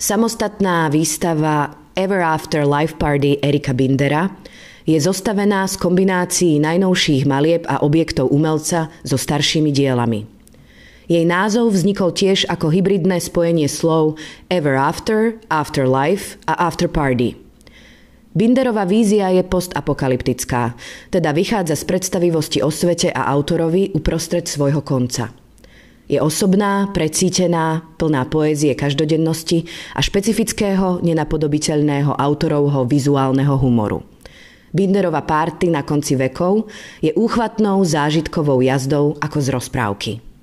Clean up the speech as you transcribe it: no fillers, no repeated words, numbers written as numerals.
Samostatná výstava Ever After Life Party Erika Bindera je zostavená z kombinácií najnovších malieb a objektov umelca so staršími dielami. Jej názov vznikol tiež ako hybridné spojenie slov Ever After, Afterlife a After Party. Binderová vízia je postapokalyptická, teda vychádza z predstavivosti o svete a autorovi uprostred svojho konca. Je osobná, precítená, plná poézie každodennosti a špecifického, nenapodobiteľného autorovho vizuálneho humoru. Binderova party na konci vekov je úchvatnou zážitkovou jazdou ako z rozprávky.